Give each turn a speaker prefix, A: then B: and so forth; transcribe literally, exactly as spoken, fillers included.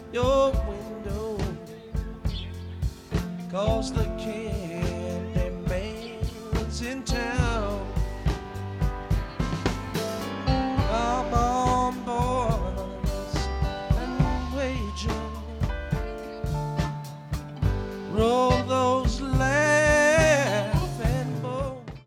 A: your window, 'cause the candy man's in town.